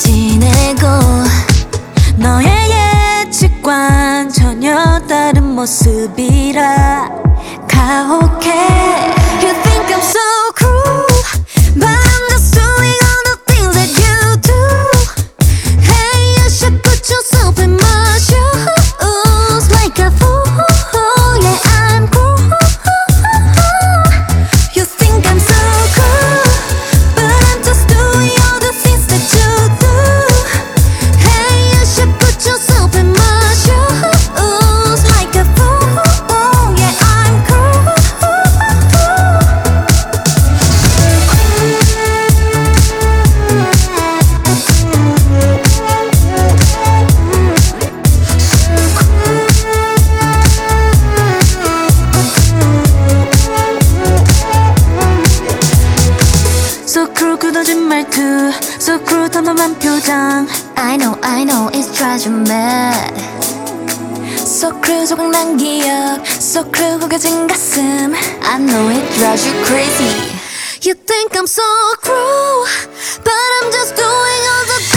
지내고 너의 예측과는 전혀 다른 모습이라 가혹해. You think I'm so cruel, but I'm just doing all the things that you do. Hey, you should put yourself in my shoes like a fool. Yeah, I'm cruel. You think I'm so cruel, but I'm just doing all the things that you do. Hey, you should put yourself in my shoes like a fool. Yeah, I'm cruel. So cruel 굳어진 말투, so cruel 덤덤한 표정. I know it drives you mad. So cruel 조각난 기억, so cruel 구겨진 가슴. I know it drives you crazy. You think I'm so cruel, but I'm just doing all the